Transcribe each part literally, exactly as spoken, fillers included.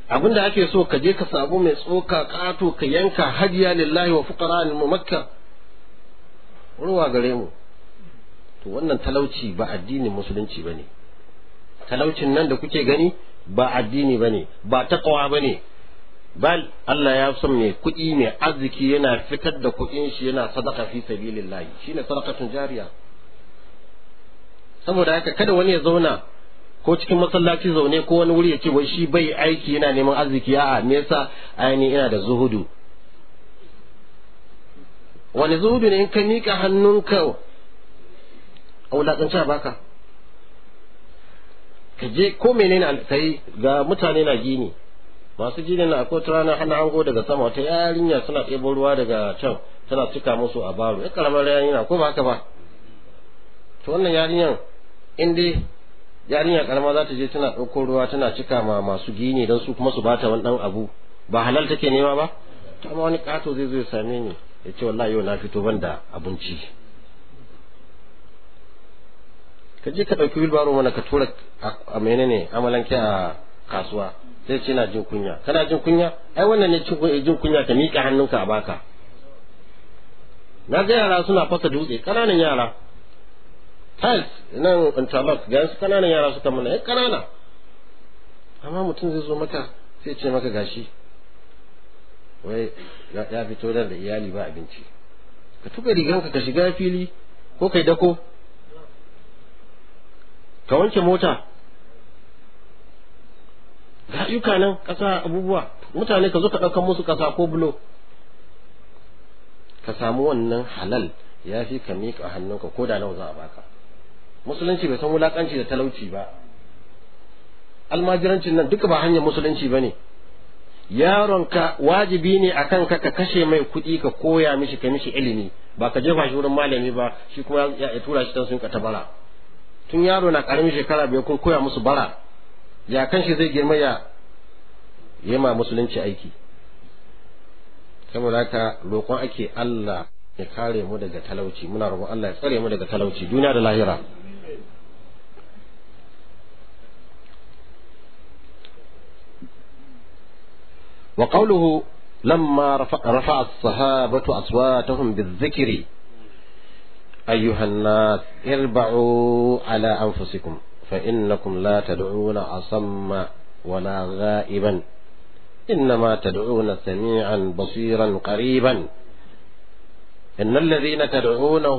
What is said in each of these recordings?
abinda ake so ka je ka samu mai tsoka kato ka yanka hadiya lillahi wa fuqara al makka ruwa gare mu. To wannan talauci ba addinin musulunci bane. Talaucin nan da kuke gani ba addini bane, ba taqwa bane. Bal Allah ya san mai kuɗi mai arziki yana fitar da kuɗin shi yana sadaka fi sabilillahi, shine sadaqatun jariya. Saboda haka kada wani ya zauna ko cikin masallaci zaune ko wani wuri ya ce wai shi bai aiki yana neman arziki. A'a, me yasa? Aini ina da zuhudu. Wani zuhudu ne in ka mika hannunka a wulaƙanci a baka? Ka je ko menene kai ga mutane na gini, masu gini na akwai rana hana hango daga sama wata yarinya suna ɗebo ruwa daga can tana cika musu a baro, ya karamar yarinya ko ba haka ba? To wannan yarinyan in dai yarinya karama za ta je tana ɗauko ruwa tana cika ma masu gini don su kuma su bata wani ɗan abu, ba halal take nema ba? To amma wani ƙato zai zo ya same ni ya ce wallahi yau na fito ban da abinci. Ka je ka ɗauki wilbaro mana ka tura a menene amalanke a kasuwa, sai ce na jin kunya. Kana jin kunya? Ai wannan ne jin kunya ka miƙa hannunka a baka. Na ga yara suna fasa dutse, ƙananan yara. Tiles nan interlock ga su ƙananan yara suka mana, ai ƙanana. Amma mutum zai zo maka sai ce maka gashi. Wai ya fito da iyali ba abinci. Ka tuka riganka ka shiga fili ko kai dako. Ka wanke mota. Ga ayyuka nan ƙasa abubuwa, mutane ka zo ka ɗaukan musu ƙasa ko bulo. Ka samu wannan halal ya fi ka miƙa hannunka ko da nawa za a baka. Musulunci bai san wulaƙanci da talauci ba. Almajirancin nan duka ba hanyar musulunci ba ne. Yaronka wajibi ne a kan ka ka kashe mai kuɗi ka koya mishi ka mishi ilimi, ba ka jefa shi wurin malami ba shi kuma ya tura shi tan sun ka ta bara. Tun yaro na ƙaramin shekara biyar kun koya musu bara, ya kan shi zai girma ya yi ma musulunci aiki. Saboda haka roƙon ake Allah ya kare mu daga talauci, muna roƙon Allah ya tsare mu daga talauci duniya da lahira. Wa qawluhu lamma rafa'a as-sahabatu aswatahum bizikri أيها الناس اربعوا على أنفسكم فإنكم لا تدعون أصم ولا غائبا إنما تدعون سميعا بصيرا قريبا إن الذين تدعونه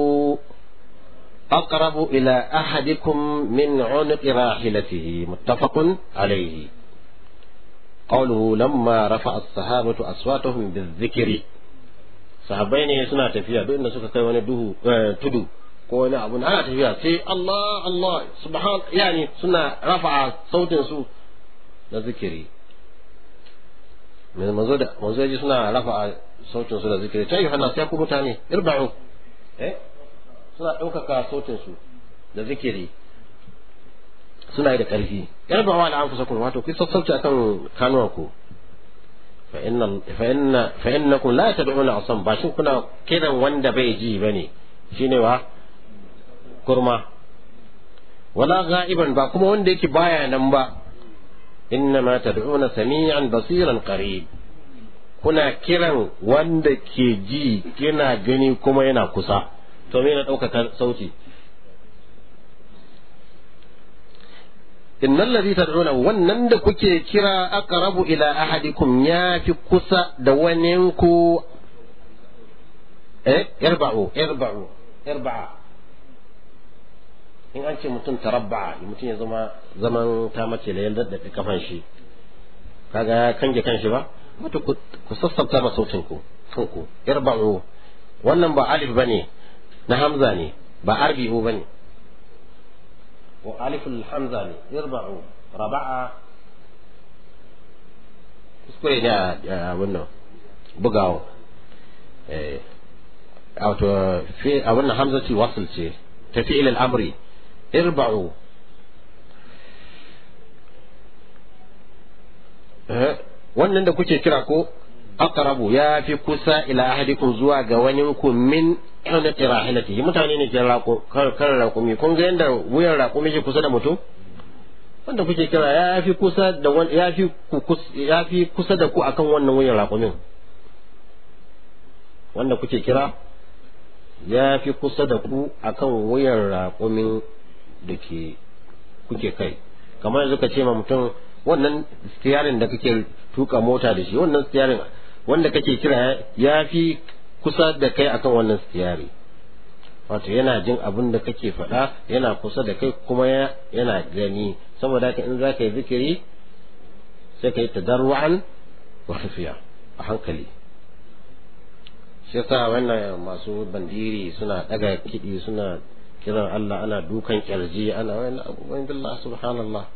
أقرب إلى أحدكم من عنق راحلته متفق عليه. قوله لما رفع الصحابة أصواتهم بالذكر، sahabbai ne suna tafiya duk inda suka kai wani duhu tudu ko wani abu ana tafiya sai Allah Allah subhan yani suna rafa'a sautin su da zikiri. mai mazo da mazo ji suna rafa'a sautin su da zikiri. Ta yi hana sai ku mutane irba'u eh suna ɗaukaka sautin su da zikiri, suna yi da ƙarfi. irba'u ala anfusakum, wato ku sassauci akan kanuwanku. فإن فإن فإنكم لا تدعون أصم، باشون كنا كذا وندا بيجي بني شنو كرما ولا غائبا باكم وندا يكي بايا نمبا، إنما تدعون سميعا بصيرا قريب، كنا كذا وندا كيجي كنا جني كما ينا كسا تومينا أوكا صوتي. innal ladhi tad'una wannan da kuke kira aqrabu ila ahadikum ya fi kusa da waninku. eh irba'u irba'u irba'a in an ce mutum tarabba'a mutum ya zama zaman ta mace da yanda da kafan shi kaga ya kange kanshi ba, wato ku sassabta ma sautin ku kanku. irba'u wannan ba alif bane na hamza ne, ba arbi'u bane. وألف الحمزة يربعوا ربعة kuskure ne a wannan bugawa a wato fi a wannan hamzati wasl ce ta fi'il al-amri irba'u. wannan da kuke kira ko aqrabu ya fi kusa ila ahadikum zuwa ga waninku min ina rahilati, mutane ne ke rako kan raƙumi. kun ga yanda wuyan raƙumi ke kusa da mutum wanda kuke kira ya fi kusa da ya fi ya fi kusa da ku akan wannan wuyan raƙumin, wanda kuke kira ya fi kusa da ku akan wuyan raƙumin da ke kuke kai. Kamar yanzu ka ce ma mutum wannan stiyarin da kake tuka mota da shi, wannan stiyarin wanda kake kira ya fi kusa da kai akan wannan stiyari, wato yana jin abin da kake faɗa, yana kusa da kai kuma yana gani. Saboda haka in za ka yi zikiri sai ka yi tadarru'an wa khafiya, a hankali. shi yasa wannan masu bandiri suna daga kiɗi suna kiran Allah, ana dukan kirji, ana wani abubuwan billah subhanallah.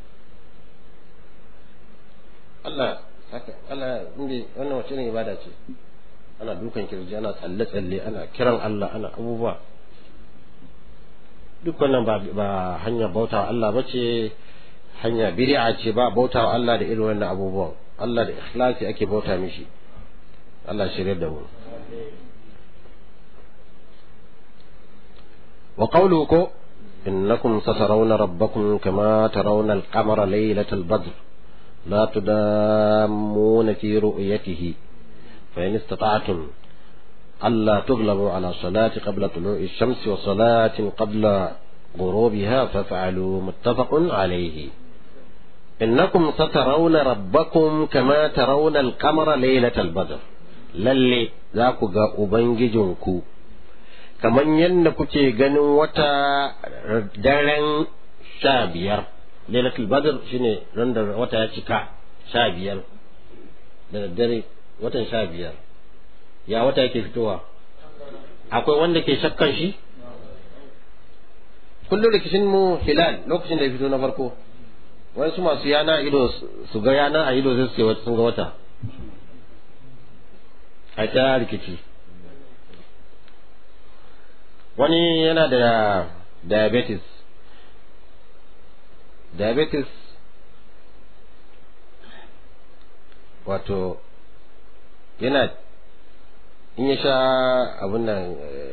Allah haka Allah inda wannan wace ne ibada ce, ana dukan kirji, ana tsalle tsalle, ana kiran Allah, ana abubuwa. Duk wannan ba ba hanya bautawa Allah bace, hanya bid'a ce, ba bautawa Allah da irin wannan abubuwan. Allah da ikhlasi ake bauta mishi. Allah shirye da mu. Wa qawluhu innakum satarawna rabbakum kama tarawna al-qamara laylatal badr la tudammuna fi ru'yatihi fa in istata'tum alla tughlabu ala salati qabla tulu'i ash-shamsi wa salatin qabla ghurubiha faf'alu muttafaqun alayhi. innakum satarawna rabbakum kama tarawna al-qamara laylatal badr, lalle za ku ga ubangijinku kaman yadda kuke ganin wata daren sha biyar. Lailatul badr shine ran da wata ya cika sha biyar da dare, watan sha biyar. Ya wata yake fitowa? Akwai wanda ke shakkan shi? Kullum rikicin mu hilal lokacin da ya fito na farko, wani su masu yana ido su ga yana a ido sai su ce sun ga wata, a ta rikici. Wani yana da diabetes diabetes wato yana in ya sha abun nan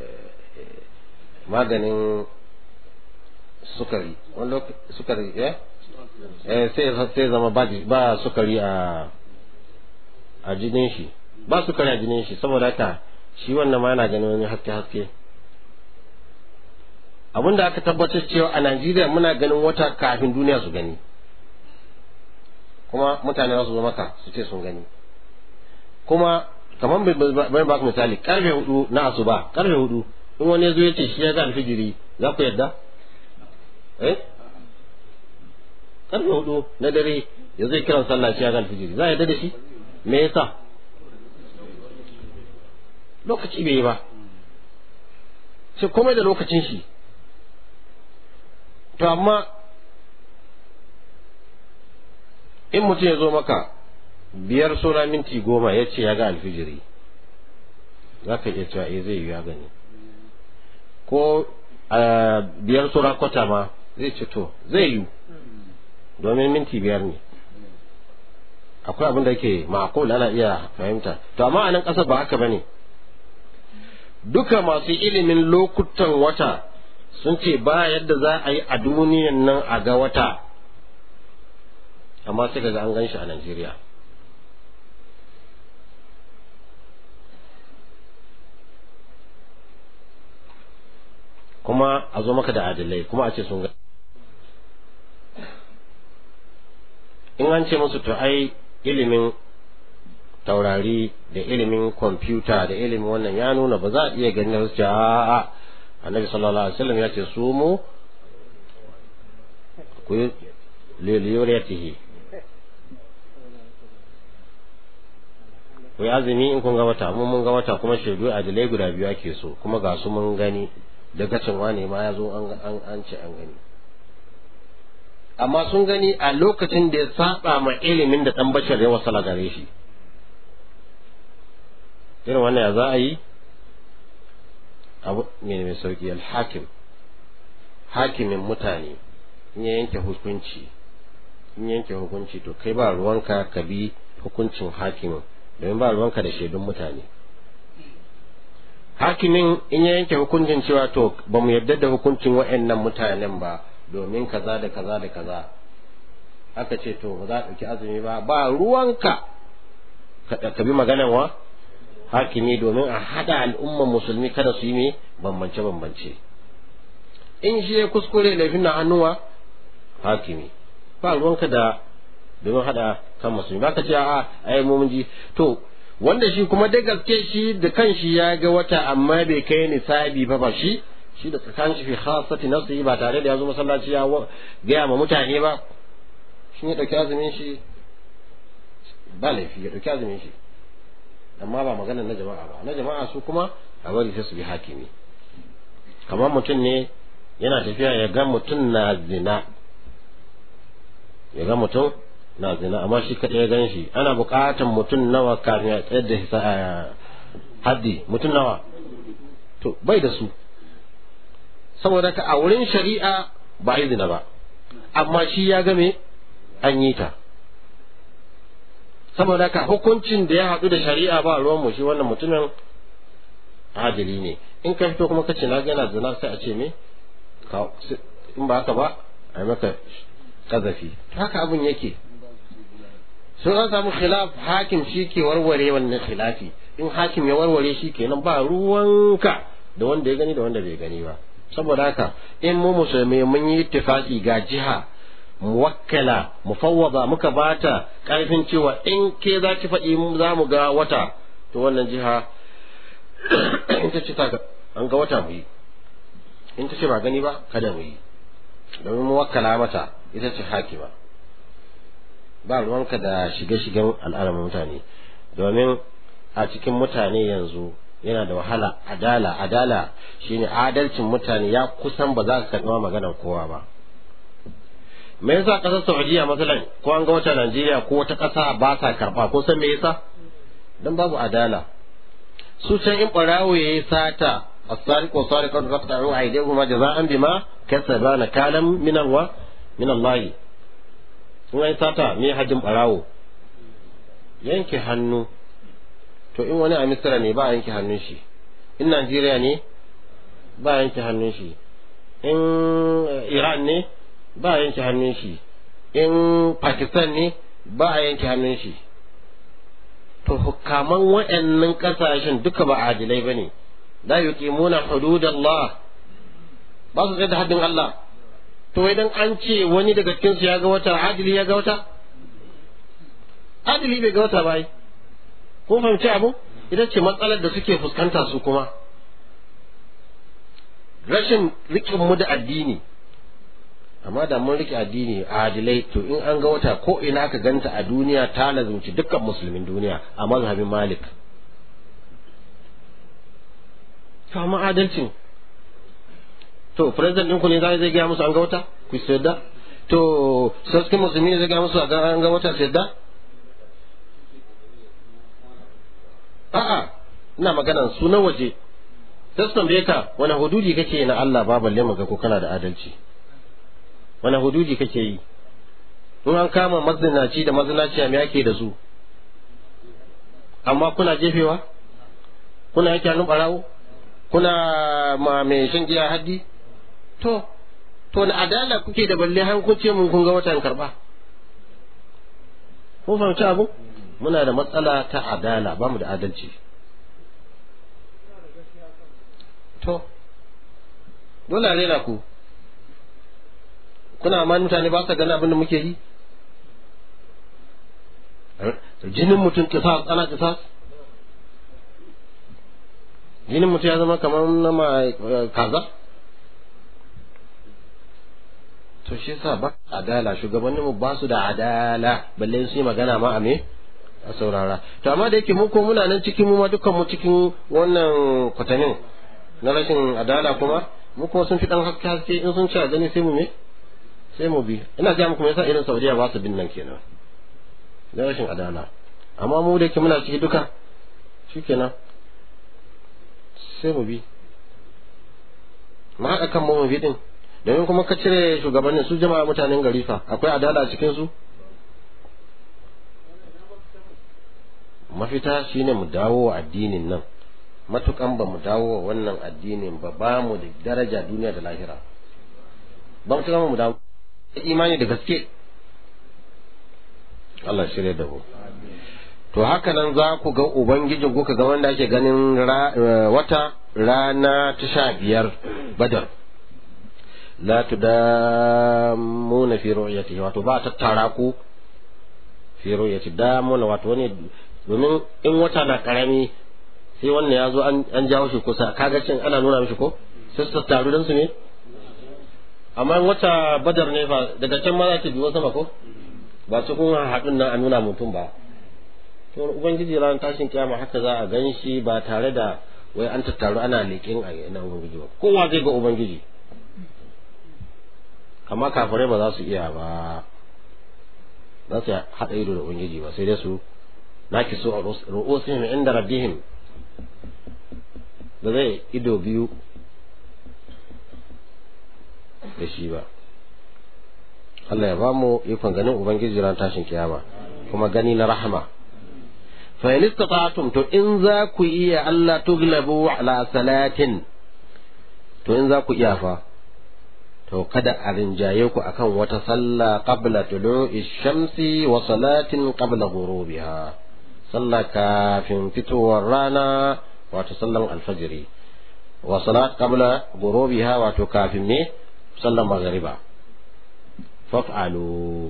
maganin sukari, wani sukari eh sai sai zama ba ba sukari a a jinin shi, ba sukari a jinin shi. Saboda haka shi wannan ma yana ganin wani haske haske. Abinda aka tabbatar cewa a Najeriya muna ganin wata kafin duniya su gani, kuma mutane za su zo maka su ce sun gani. Kuma kamar bai ba ku misali, karfe hudu na asuba, karfe hudu in wani ya zo ya ce shi ya ga alfijiri, za ku yadda? eh karfe hudu na dare ya zai kiran sallah shi ya ga alfijiri, za a yadda da shi? Me yasa? Lokaci bai yi ba, sai komai da lokacin shi. To amma in mutum ya zo maka biyar sura minti goma ya ce ya ga alfijiri, za ka iya cewa eh zai yi ya gani. Ko biyar sura kwata ma zai ce to zai yi, domin minti biyar ne. Akwai abin da yake ma'qul ana iya fahimta. To amma a nan ƙasar ba haka bane. Duka masu ilimin lokutan wata sun ce ba yadda za a yi a duniyan nan a ga wata, amma sai kaga an gan shi a Najeriya. Kuma a zo maka da adalai kuma a ce sun ga. In an ce musu to ai ilimin taurari da ilimin kwamfuta da ilimin wannan ya nuna ba za a iya ganin su. A'a, annabi sallallahu alaihi wasallam ya ce su mu ku liliyatihi, ku azumi in kun ga wata, mun mun ga wata kuma shaidu adilai guda biyu ake so, kuma ga su mun gani, daga cin wane ma ya zo an an ce an gani. Amma sun gani a lokacin da ya saba ma ilimin da dan bashar ya wasala gare shi. Irin wannan ya za a yi? Abu ne mai sauki. Al-hakim, hakimin mutane in ya yanke hukunci, in yanke hukunci to kai ba ruwanka ka bi hukuncin hakimin, domin ba ruwanka da shaidun mutane. Hakimin in ya yanke hukuncin cewa to ba mu yarda da hukuncin wa'annan mutanen ba domin kaza da kaza da kaza, aka ce to ba za ka ɗauki azumi ba ba ruwanka ka bi maganar wa hakimi domin a hada al'umman musulmi kada su yi me bambance bambance in shi ya kuskure laifin na hannuwa hakimi ba ruwanka da domin hada kan musulmi ba ka ce a ai mu mun ji to wanda shi kuma da gaske shi da kanshi ya ga wata amma bai kai nisabi ba ba shi shi da tsakanin shi fi khassati nafsihi ba tare da ya zo masallaci ya gaya ma mutane ba shi ya dauki azumin shi ba laifi ya dauki azumin shi amma ba magana na jama'a ba na jama'a su kuma a bari sai su bi hakimi kamar mutum ne yana tafiya ya ga mutum na zina ya ga mutum na zina amma shi kaɗai ya gan shi ana buƙatar mutum nawa kafin ya tsayar da hisa haddi mutum nawa to bai da su saboda ka a wurin shari'a ba yi zina ba amma shi ya game an yi ta saboda ka hukuncin da ya haɗu da shari'a ba ruwan mu shi wannan mutumin adili ne in ka fito kuma kace na gana zina sai a ce me in ba haka ba a maka kazafi haka abin yake sun an samu khilaf hakim shi ke warware wannan khilafi in hakim ya warware shi kenan ba ruwanka da wanda ya gani da wanda bai gani ba saboda haka in mu musulmi mun yi ittifaqi ga jiha muwakkala mufawwada muka bata karfin cewa in ke za ki faɗi mu za mu ga wata to wannan jiha in ta ce ta an ga wata mu yi in ta ce ba gani ba kada mu yi domin muwakkala mata ita ce hakima ba ruwanka da shige-shigen al'adar mutane domin a cikin mutane yanzu yana da wahala adala adala shine adalcin mutane ya kusan ba za ka karɓi maganar kowa ba me yasa kasar Saudiya masalan ko an ga wata Najeriya ko wata ƙasa ba sa karɓa ko san me yasa dan babu adala su can in barawo yayi sata as-sariqu was-sariqatu faqta'u aydihuma jazaa'an bima kasaba nakalam min Allah min Allah in ai sata me hajjin barawo yanke hannu to in wani a Misra ne ba a yanke hannun shi in Najeriya ne ba a yanke hannun shi in Iran ne ba a yanke hannun shi in Pakistan ne ba a yanke hannun shi to hukaman waɗannan ƙasashen duka ba adilai bane la yuqimuna hududallah ba su tsaye da haddin Allah to idan an ce wani daga cikin su ya ga wata adili ya ga wata adili bai ga wata ba ai kun fahimci abu ita ce matsalar da suke fuskanta su kuma rashin rikin mu da addini amma da mun rike addini adilai to in an ga wata ko ina aka ganta a duniya ta lazumci dukkan musulmin duniya a mazhabin Malik to amma adalcin to president ɗinku ne zai gaya musu an ga wata ku sayar to sarkin musulmi ne zai gaya musu an ga wata sayar a'a ina magana su na waje sai su tambaye ka wani hududi kake na Allah ba balle mu ga ko kana da adalci wani hududi kake yi in an kama mazinaci da mazinaci me yake da su amma kuna jefewa kuna yake hannun barawo kuna ma mai shan giya haddi to to na adala kuke da balle han kuce mun kun ga watan karba ko fahimci abu muna da matsala ta adala ba mu da adalci to dole a rera ku kuna ma mutane ba sa gani abin da muke yi jinin mutum kisas ana kisas jinin mutum ya zama kamar na ma kaza to shi yasa ba adala shugabanninmu ba su da adala balle su yi magana ma a me a saurara to amma da yake mu ko muna nan cikin mu ma dukkan mu cikin wannan kwatanin na rashin adala kuma mu ko sun fi dan haske haske in sun ci a gani sai mu me sai mu bi ina ga muku me yasa irin Saudiya ba su bin nan kenan na rashin adala amma mu da yake muna ciki duka shikenan sai mu bi mu haɗa kan mu bi din domin kuma ka cire shugabannin su jama'a mutanen gari fa akwai adala a cikin su mafita shine mu dawo wa addinin nan matukan ba mu dawo wa wannan addinin ba ba mu da daraja duniya da lahira ba mu tuka mu dawo imani da gaske Allah shirye da mu. To haka nan za ku ga ubangijin ku ga wanda ake ganin wata rana ta sha biyar badar la tudamuna fi ru'yatihi, wato ba tattara ku fi ru'yati damuna, wato wani domin in wata na karami sai wannan ya zo an jawo shi kusa, kaga cin ana nuna mishi ko sai su taru dan su ne. amma wata badar ne fa daga can ma za ta biyo sama ko ba su kun haɗin nan a nuna mutum ba. to ubangiji ran tashin kiyama haka za a gan shi ba tare da wai an tattaru ana leƙin a ina ubangiji ba, kowa zai ga ubangiji. amma kafirai ba za su iya ba, za su haɗa ido da ubangiji ba, sai dai su naki so ru'usihim inda rabbihim, ba zai ido biyu da shi ba. Allah ya ba mu ikon ganin ubangiji ran tashin kiyama, kuma gani na rahama. fa in istata'tum, to in za ku iya Allah tuglabu ala salatin, to in za ku iya fa to kada a rinjaye ku akan wata sallah qabla tulu'i shamsi wa salatin qabla ghurubiha, sallah kafin fitowar rana wato sallan alfajiri, wa salat qabla ghurubiha wato kafin ne sallan maghriba. faf'alu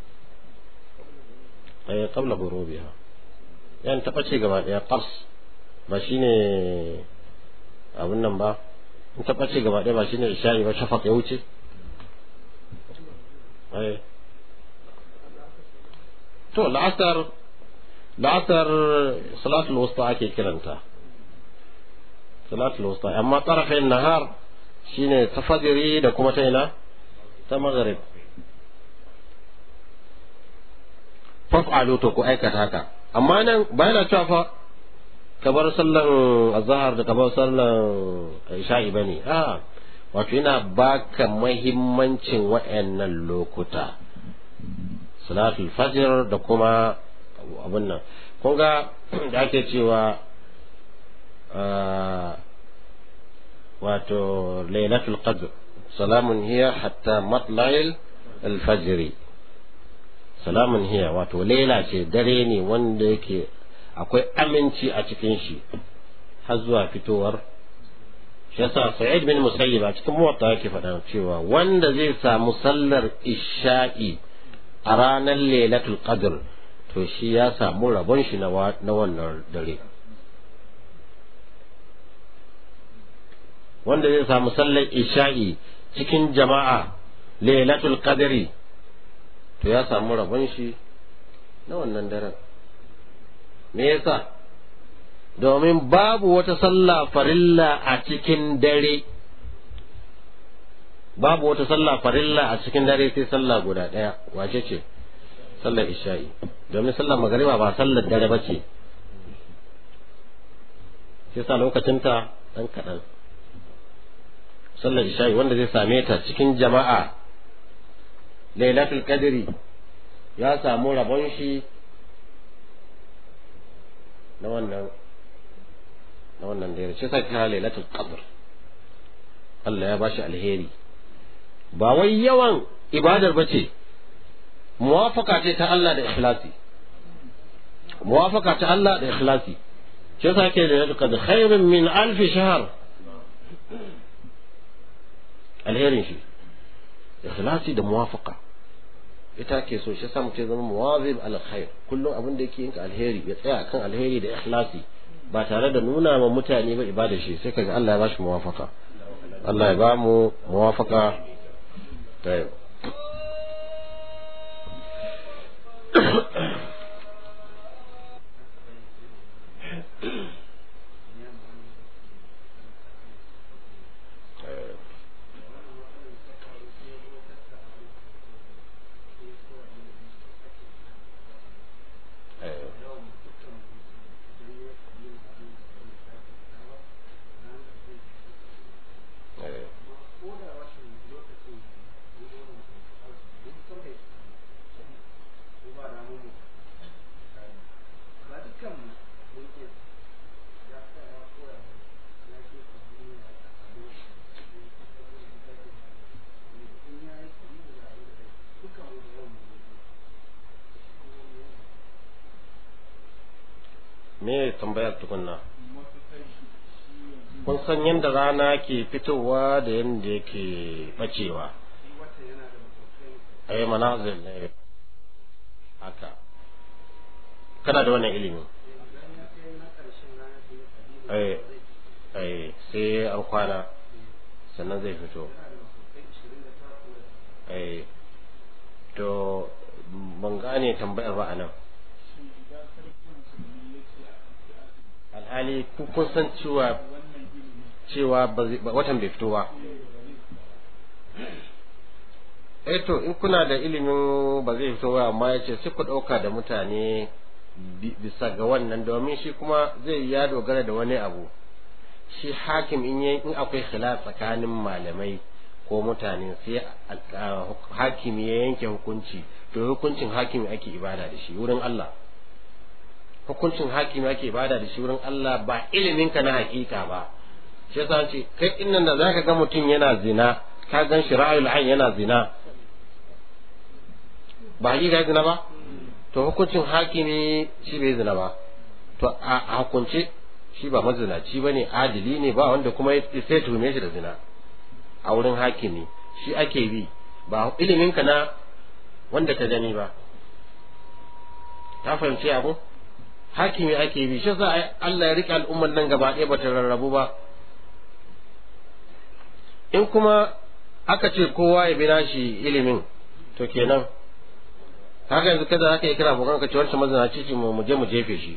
ay qabla ghurubiha, yan taba ce gaba daya qas ba shine abun nan ba, in taba ce gaba daya ba shine isha'i ba, shafaq ya wuce. ay to la'asar la'asar salatul wusta ake kiranta salatul wusta, amma tarafin nahar shine ta fajiri da kuma ta ina ta maghrib. faf'alu, to ku aikata haka. amma nan ba yana cewa fa kabar sallan azhar da kabar sallan isha'i bane, a wato yana baka muhimmancin wayannan lokuta, salatul fajr da kuma abun nan. kun ga da ake cewa wato lailatul qadr salamun hiya hatta matla'il al-fajr, salamun hiya wato laila ce, dare ne wanda yake akwai aminci a cikin shi har zuwa fitowar. shi yasa Sa'id bin Musayyib a cikin muwatta yake faɗa cewa wanda zai samu sallar isha'i a ranar lailatul qadr to shi ya samu rabon shi na wannan dare. wanda zai samu sallar isha'i cikin jama'a lailatul qadri to ya samu rabon shi na wannan daren. me yasa? domin babu wata sallah farilla a cikin dare, babu wata sallah farilla a cikin dare sai sallah guda ɗaya, wace ce? sallar isha'i. domin sallar magariba ba sallar dare ba ce, sai sa lokacinta ɗan kaɗan. sallar isha'i wanda zai same ta cikin jama'a lailatul qadri ya samu rabon shi na wannan na wannan dare, shi sai kira lailatul qadr. Allah ya bashi alheri, ba wai yawan ibadar bace, muwafaka ce ta Allah da ikhlasi, muwafaka ta Allah da ikhlasi. shi sai ke lailatul qadr khairun min alf shahr, alherin shi ikhlasi da muwafaka ita ke so. shi sa mutum zama muwazib al khair, kullum abin da yake yinka alheri ya tsaya akan alheri da ikhlasi ba tare da nuna ma mutane ba ibada shi, sai kaga Allah ya bashi muwafaka. Allah ya ba mu muwafaka ta yau. me tambayar tukunna? Kun san yadda rana ke fitowa da yadda yake bacewa? ai manazil ne haka. Kana da wannan ilimi? ai ai sai an kwana sannan zai fito. ai to ban gane tambayar ba anan. alhali kun san cewa cewa watan bai fito ba. eh to in kuna da ilimin ba zai fito ba, amma yace sai ku dauka da mutane bisa ga wannan, domin shi kuma zai ya dogara da wani abu. Shi hakim in in akwai khilaf tsakanin malamai ko mutane, sai hakimi ya yanke hukunci, to hukuncin hakimi ake ibada da shi wurin Allah. Hukuncin hakimi ake ibada da shi wurin Allah, ba ilimin ka na hakika ba. Shi yasa ce kai innan da zaka ga mutum yana zina, ka gan shi ra'ayul ayn yana zina, ba hakika zina ba, to hukuncin hakimi shi bai zina ba, to a hukunce shi ba mazinaci bane, adili ne, ba wanda kuma sai tuhume shi da zina a wurin hakimi. Shi ake bi, ba ilimin ka na wanda ka gani ba. Ta fahimci abu? Hakimi ake bi. Shi yasa Allah ya rike al'ummar nan gaba ɗaya bata rarrabu ba. In kuma aka ce kowa ya bi nashi ilimin, to kenan haka yanzu kada haka ya kira abokan ka ce wancan mazinaci ce mu je mu jefe shi,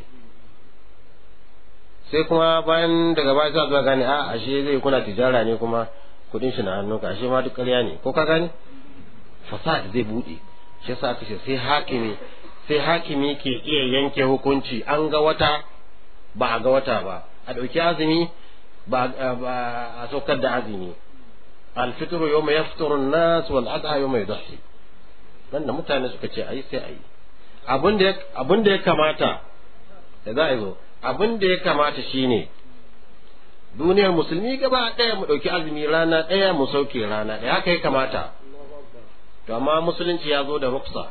sai kuma bayan daga baya za zuwa gane a ashe zai kuna tijara ne, kuma kudin shi na hannunka, ashe ma duk ƙarya ne, ko ka gane fasad zai bude. Shi yasa aka ce sai hakimi sai hakimi ke iya yanke hukunci, an ga wata ba a ga wata ba, a ɗauki azumi ba a saukar da azumi. Alfitru yawma yafturu an-nas wal adha yawma yudhi. Wanda mutane suka ce ayi sai ayi. Abin da abin da ya kamata da za a yi, abin da ya kamata shine duniyar musulmi gaba ɗaya mu ɗauki azumi rana ɗaya mu sauke rana ɗaya, haka ya kamata. To amma musulunci ya zo da ruksa.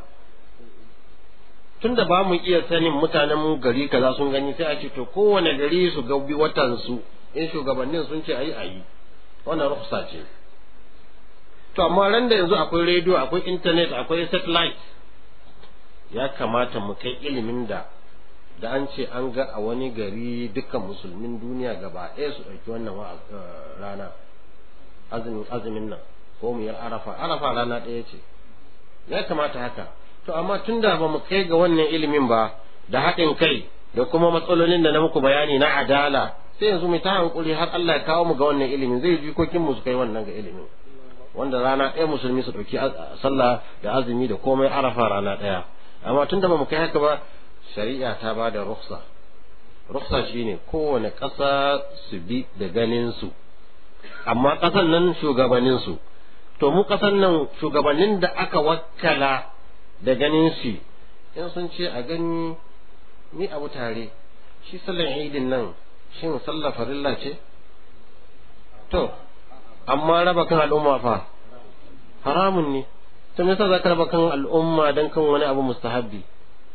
Tunda ba mu iya sanin mutanen gari kaza sun gani, sai a ce to kowane gari su ga bi watan su, in shugabannin sun ce ayi ayi, wannan ruksa ce. To amma ran da yanzu akwai rediyo, akwai internet, akwai satellite, ya kamata mu kai ilimin da da an ce an ga a wani gari dukkan musulmin duniya gaba ɗaya su ɗauki wannan rana azumin azumin nan, ko mu yi arafa arafa rana ɗaya ce, ya kamata haka. To amma tunda ba mu kai ga wannan ilimin ba, da haɗin kai da kuma matsalolin da na muku bayani na adala, sai yanzu mu ta hankuli har Allah ya kawo mu ga wannan ilimin, zai jikokin mu su kai wannan ga ilimin, wanda rana ɗaya musulmi su ɗauki sallah da azumi da komai arafa rana ɗaya. Amma tunda ba mu kai haka ba, shari'a ta ba da ruksa. Ruksa shine kowane ƙasa su bi da ganin su, amma ƙasan nan shugabannin su. To mu ƙasan nan shugabannin da aka wakkala da ganin shi, in sun ce a gani ni abu tare, shi sallan idin nan shin sallar farilla ce? To amma raba kan al'umma fa haramun ne. To me yasa za ka raba kan al'umma dan kan wani abu mustahabbi?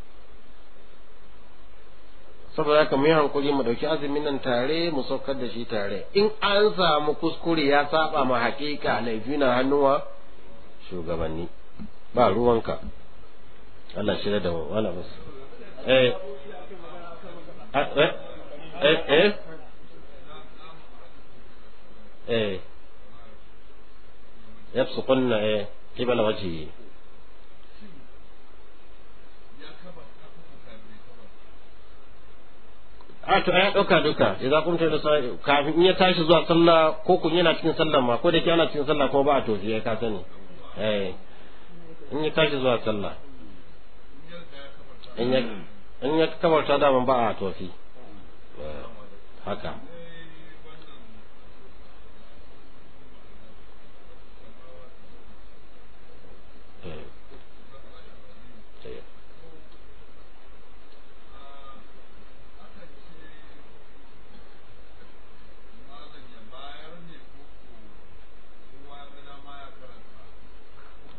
Saboda haka mu yi hankuri mu dauki azumin nan tare, mu saukar da shi tare. In an samu kuskure ya saba ma hakika, laifi na hannuwa shugabanni, ba ruwanka. Allah shi da mu wala bas. Eh eh eh eh eh yabsuqunna eh qibala wajhi. a to ya dauka duka idan kun tayi da sai kafin in ya tashi zuwa sallah, ko kun yana cikin sallah ma, ko da ke ana cikin sallah kuma ba a tofi, ya ka sani. eh in ya tashi zuwa sallah, in ya in ya kabarta da ba a tofi haka.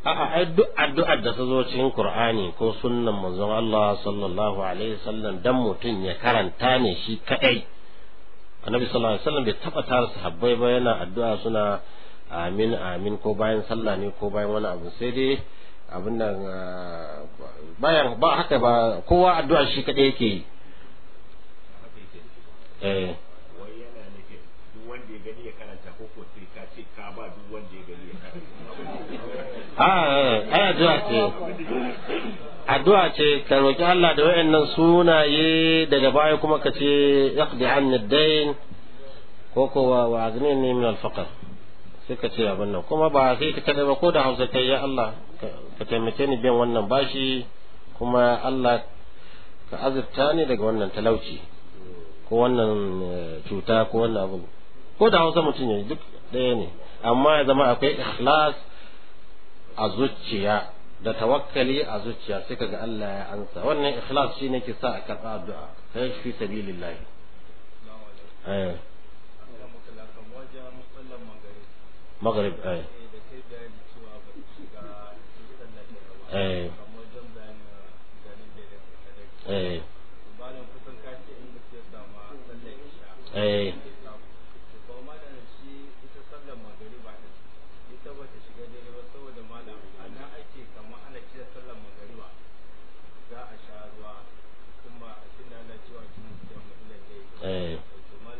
a'a ai duk addu'ar da ta zo cikin Qur'ani ko sunnan manzon Allah sallallahu alaihi wasallam dan mutum ya karanta ne shi kadai. Annabi sallallahu alaihi wasallam bai taba tara sahabbai ba yana addu'a suna amin amin ko bayan sallah ne ko bayan wani abu, sai dai abin nan bayan ba haka ba kowa addu'a shi kadai yake yi. eh wai yana nufin duk wanda ya gani ya karanta ko ko sai ka ce ka ba duk wanda ya gani ya karanta. a addu'a ce addu'a ce ka roki Allah da wayannan sunaye, daga baya kuma ka ce yaqdi anni ad-dayn ko ko wa aghnini min al-faqr, sai ka ce abin nan kuma ba sai ka tada ba ko da Hausa kai ya Allah ka taimake ni biyan wannan bashi, kuma Allah ka azurta ni daga wannan talauci ko wannan cuta ko wannan abu, ko da Hausa mutum ne duk ɗaya ne, amma ya zama akwai ikhlas a zuciya da tawakkali a zuciya, sai kaga Allah ya ansa. Wannan ikhlas shine ke sa a karɓa addu'a sai fi sabilillah. eh maghrib eh eh eh eh eh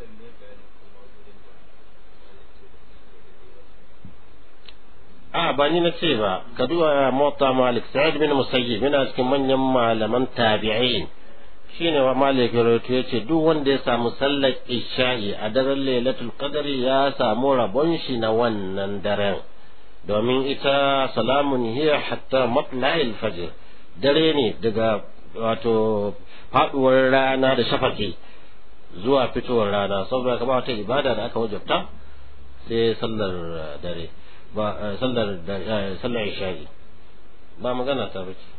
a ba ni na ce ba, ka duba Muwatta Malik Sa'id bin Musayyib yana cikin manyan malaman tabi'in, shine wa Malik rawaito yace duk wanda ya samu sallar isha'i a daren Lailatul Qadri ya samu rabon shi na wannan daren, domin ita salamun hiya hatta matla'il fajr, dare ne daga wato faduwar rana da shafaki zuwa fitowar rana, saboda kama wata ibada da aka wajabta sai sallar dare ba sallar sallar isha'i ba magana ta bace,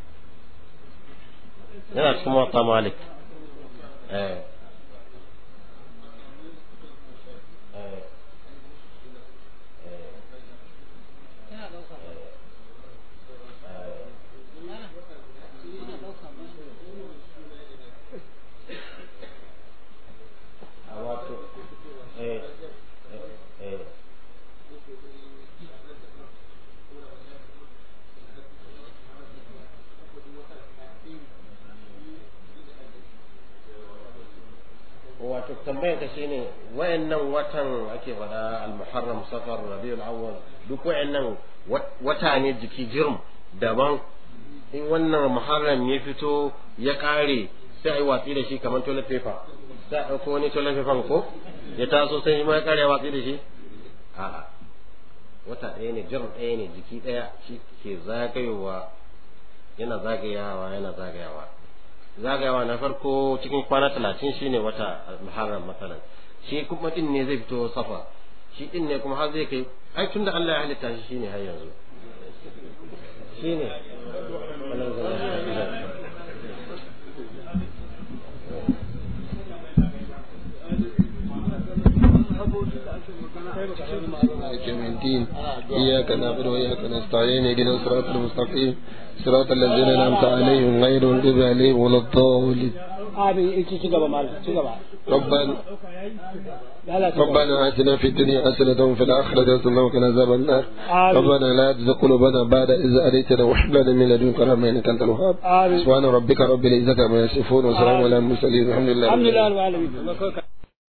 yana cikin Muwatta Malik. eh wato tambayar ka shine wayannan watan ake faɗa al-Muharram, Safar, Rabiul Awwal, duk wayannan wata ne jiki jirum daban. In wannan Muharram ya fito ya kare sai ai watsi da shi kamar toilet paper, sai a ɗauko wani toilet paper ko ya taso sai ma ya kare watsi da shi. a'a wata ɗaya ne, jirum ɗaya ne, jiki ɗaya shi ke zagayowa, yana zagayawa yana zagayawa zagayawa na farko cikin kwana talatin shine wata Muharram matsalan, shi kuma din ne zai fito Safa, shi din ne kuma har zai kai, ai tunda Allah ya halitta shi shine har yanzu shine الدين إياك نعبد وإياك نستعين اهدنا الصراط المستقيم صراط الذين أنعمت عليهم غير المغضوب عليهم ولا الضالين. ربنا ربنا آتنا في الدنيا حسنة وفي الآخرة حسنة وقنا عذاب النار. ربنا لا تزغ قلوبنا بعد إذ هديتنا وهب لنا من لدنك رحمة إنك أنت الوهاب. سبحان ربك رب العزة عما يصفون وسلام على المرسلين والحمد لله.